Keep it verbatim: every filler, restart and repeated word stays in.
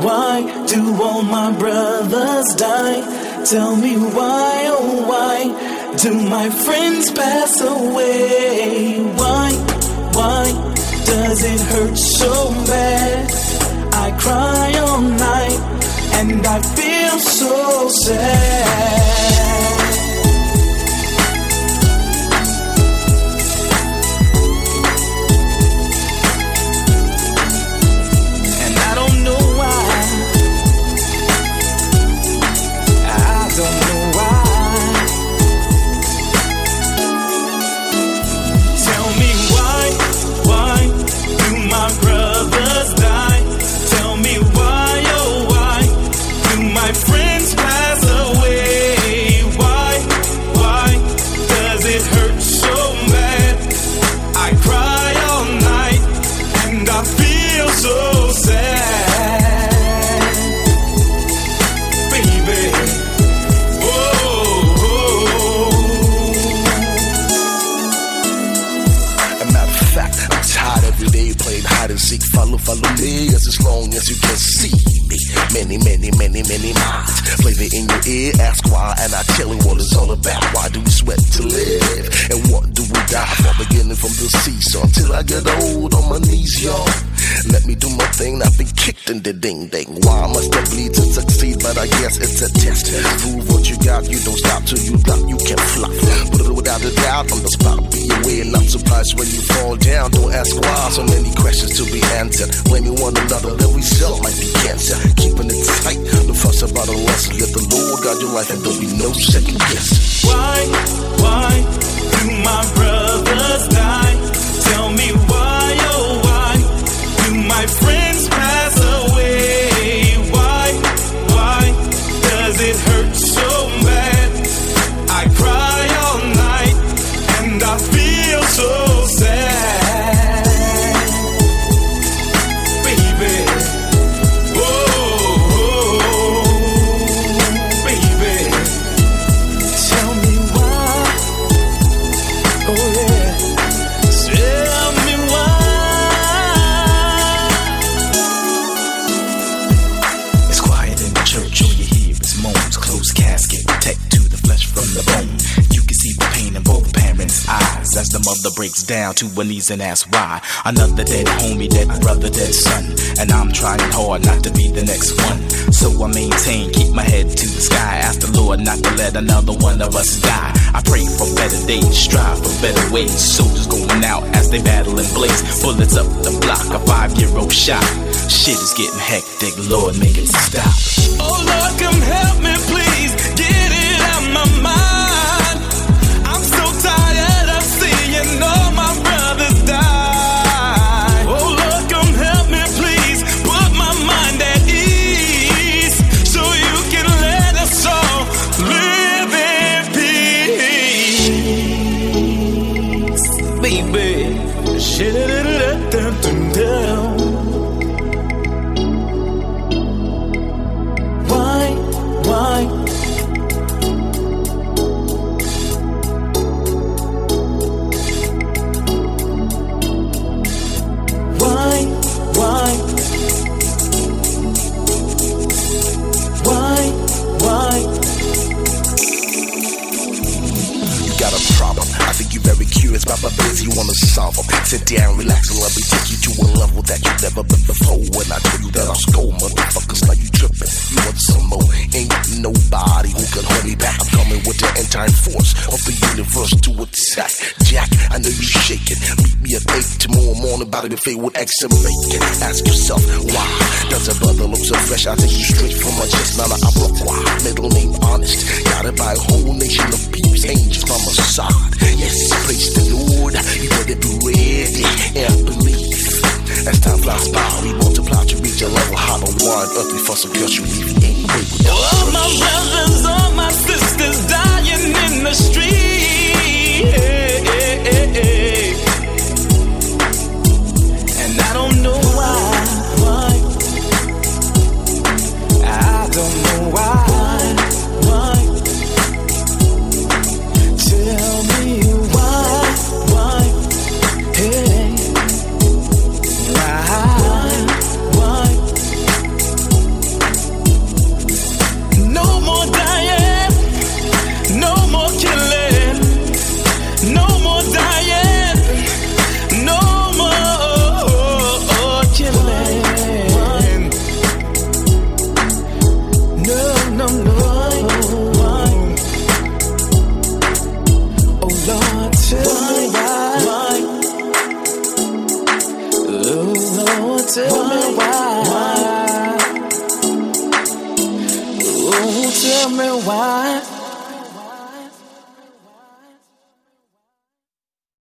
why do all my brothers die? Tell me why, oh why do my friends pass away? Why, why does it hurt so bad? I cry all night and I feel so sad. Follow, follow me as long as you can see me. Many, many, many, many minds flavor in your ear. Ask why, and I tell you what it's all about. Why do we sweat to live, and what do we die for? Beginning from the seesaw until I get old on my knees, y'all. Let me do my thing. I've been kicked in the ding ding. Why must I bleed to succeed? But I guess it's a test. Prove what you got. You don't stop till you drop. You can flop. But without a doubt, on the spot, be aware. Not surprised when you fall down. Don't ask why. So many questions to be answered. Blaming one another, the result might be cancer. Keeping it tight. The fuss about a lesson. Let the Lord guide your life, and there'll be no second guess. Why, why do my brothers die? Tell me why, oh why do my friends pass away? Why, why does it hurt so bad? I cry all night and I feel so sad, baby. Oh, oh, baby. Tell me why. Oh yeah. Tell me why. It's quiet in the church, all you hear is moans. Closed casket, protect to the flesh from the bone. You can see the pain in both parents' eyes as the mother breaks down to her knees and asks why. Another dead homie, dead brother, dead son, and I'm trying hard not to be the next one. So I maintain, keep my head to the sky. Ask the Lord not to let another one of us die. I pray for better days, strive for better ways. Soldiers going out as they battle and blaze. Bullets up the block, a five-year-old shot. Shit is getting hectic, Lord, make it stop. Oh Lord, come help me, please. Get it out my mind. I'm so tired of seeing all my brothers die. Oh Lord, come help me, please. Put my mind at ease, so you can let us all live in peace, baby. Shit-a-da-da-da-da-da. Why, why? Why, why? Why, why? You got a problem. I think you're very curious about my business. You wanna solve them. Sit down, relax, and let me take you to a level that you've never been before. When I tell you that I'll scold motherfuckers, now you tripping. You want some more? Ain't nobody who can hold me back. I'm coming with the entire force of the universe to attack. Jack, I know you shaking. Meet me at eight tomorrow morning, about to be filled with eggs and bacon. Ask yourself, why does a brother look so fresh? I take you straight from my chest. Now I broke why. Middle name honest. Guided by a whole nation of peeps, angels from my side. Yes, praise the Lord. You better be ready and believe. As time flies by, we multiply to reach a level high. But one earthly for some girls you leave ain't great without. All my brothers, all my sisters dying in the street. Hey, hey, hey, hey. And I don't know why, why. I don't know why, why. Tell me why, why. Hey. Why, why? why. Ooh, tell me why.